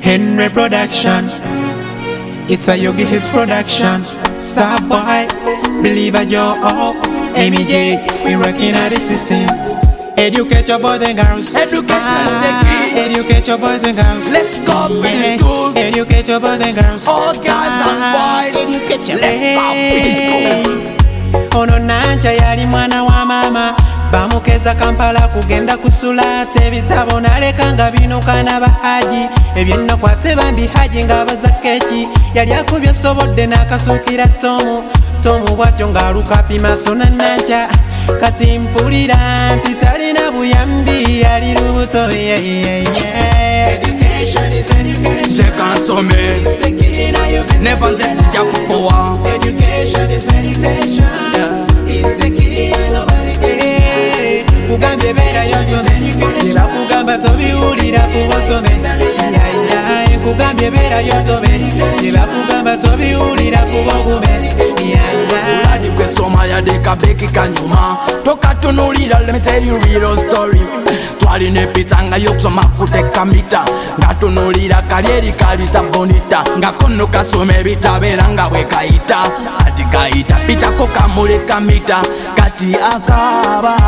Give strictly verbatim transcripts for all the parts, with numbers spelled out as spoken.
Henry Production. It's a Yogi Hits production. Star boy, Believer Joe, oh, Amy J. We rocking out the system. Educate your boys and girls. Education ah, is the key. Educate your boys and girls. Let's go to the schools. Educate your boys and girls. All girls and boys. Education. Let's go to the school. Ono nanja yali mwana wa mama. Bamukeza Kampala kugenda kusula ate ebitabo naleka nga binuka n'abahaji ebyennakwate bambi haji ng'abaza keeki yali akubye sobodde n'akasuukira tomu tomu bw'atyo ng'aluka pima sona nanja kati mpulira nti talina buyambi yali lubuto Education is education. Je consomme. Never nze sijja kupowa. Education is meditation. Is the key. Kugambye beera yosome tebakugamba tobiwulira kubosome kugambye beera yotobe tebakugamba tobiwulira kubogume Uladi kwe soma ya deka beki kanyuma toka tunulira let me tell you real story twalina epitanga yokusoma kuteka mita nga tunulira kalyeri kalita bonita nga kono kasoma ebitabeera nga bwe kayita ati kayita pitako kamuleka mita kati akaba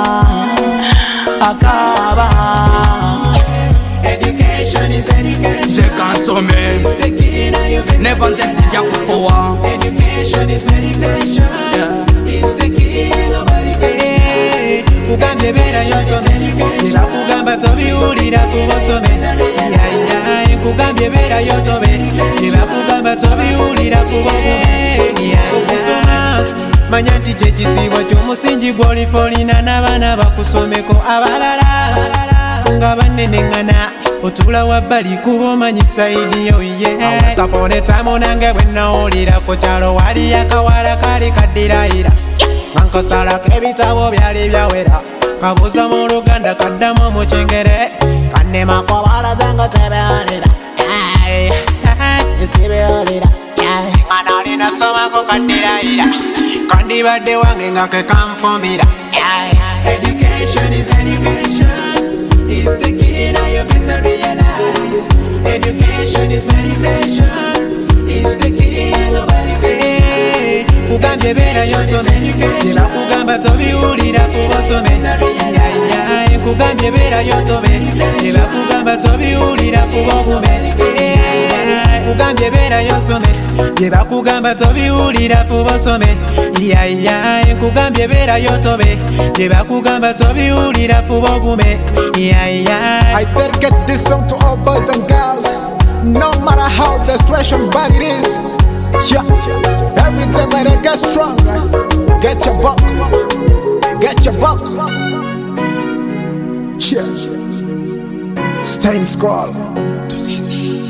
akaba. Education is education. Je consomme. Never nze sijja kupowa. Education is meditation. Is the key. Nobody can. Kugambye beera yosome tebakugamba tobiwulira kubosome kugambye beera yotobe tebakugamba tobiwulira kubogume okusoma manya nti kyekitiibwa ky'omusingi gw'olifa olina n'abaana bakusomeko abalala nga banneneŋŋana otula wabbali kuba omanyi sayidi yo ye sapone tamu nange bwe nawulirako kyalo wali akawala kali kaddirayira nga nkosalako ebitabo byali byawera kabuuza mu luganda kaddamu mu kingere kannemako balazenga tebeolera tebeolera singa nalina somako kaddirayira kandibadde wange nga ke kanfumbira. Education is education. Is the key now you better realize. Education is meditation. Is the key nobody can. Kugambye beera yosome tebakugamba tobiwulira kubosome kugambye beera yotobe tebakugamba tobiwulira kubogume kugambye beera yosome tebakugamba tobiwulira kubosome kugambye beera yotobe tebakugamba tobiwulira kubogume. I dedicate this song to all boys and girls, no matter how the situation bad it is. Yeah, every time I get strong, get your buck, get your buck. Cheers. Stay in school.